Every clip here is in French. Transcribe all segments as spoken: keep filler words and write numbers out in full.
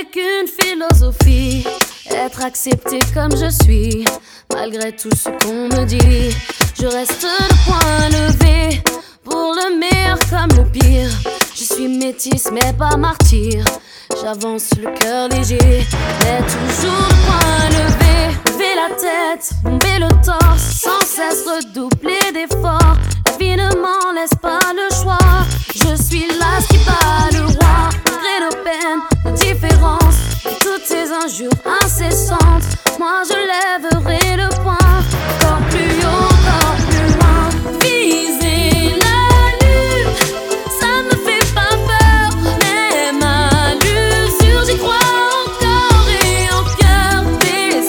qu'une philosophie, être accepté comme je suis. Malgré tout ce qu'on me dit, je reste le poing levé, pour le meilleur comme le pire. Je suis métisse mais pas martyr, j'avance le cœur léger, mais toujours le poing levé. Lever la tête, bomber le torse, sans cesse redoubler d'efforts. La vie ne m'en laisse pas le choix, je suis là qui bat le roi. Malgré nos peines, nos différences, et toutes ces injures incessantes, moi je lèverai le poing, encore plus haut, encore plus loin. Viser la lune, ça me fait pas peur, même à l'usure, j'y crois encore et en cœur. Des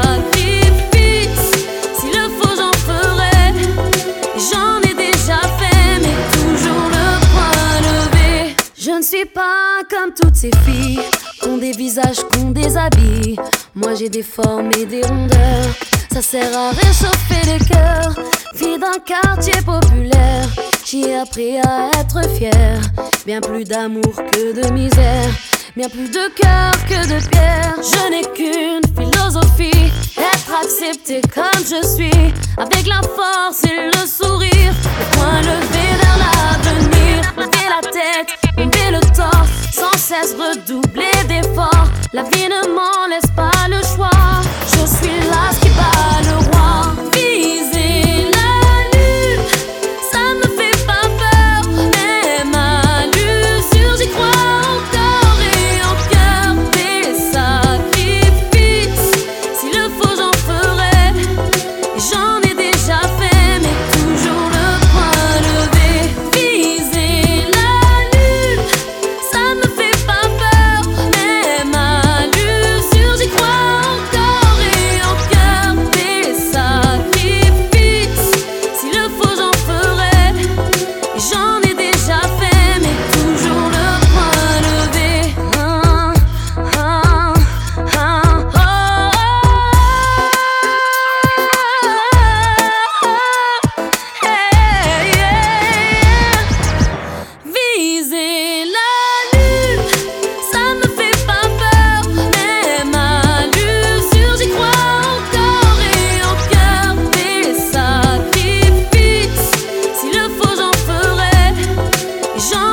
sacrifices, s'il le faut j'en ferai, j'en ai déjà fait, mais toujours le poing levé. Je ne suis pas comme toutes ces filles, qu'ont des visages, qu'ont des habits. Moi j'ai des formes et des rondeurs, ça sert à réchauffer les cœurs. Fille d'un quartier populaire, j'y ai appris à être fière. Bien plus d'amour que de misère, bien plus de cœur que de pierre. Je n'ai qu'une philosophie, être accepté comme je suis, avec la force et le sourire, le poing levé vers l'avenir. Lever la tête, bomber le torse, sans cesse redoubler d'efforts. La vie ne m'en laisse pas le choix, je suis là qui bat le roi. Viser la lune, ça me fait pas peur, même à l'usure, j'y crois encore et en cœur. Des sacrifices, s'il le faut j'en ferai, j'en ai déjà fait, mais toujours le poing levé. Viser la lune, ça me fait pas peur, même à l'usure, j'y crois encore et en cœur. Des sacrifices, s'il le faut j'en ferai, j'en ai déjà fait, mais toujours le poing levé. Ah, ah, ah, oh, hey, yeah. Viser la lune, ça me fait pas peur, même à l'usure, j'y crois encore et en cœur. Des sacrifices, s'il le faut j'en ferai, j'en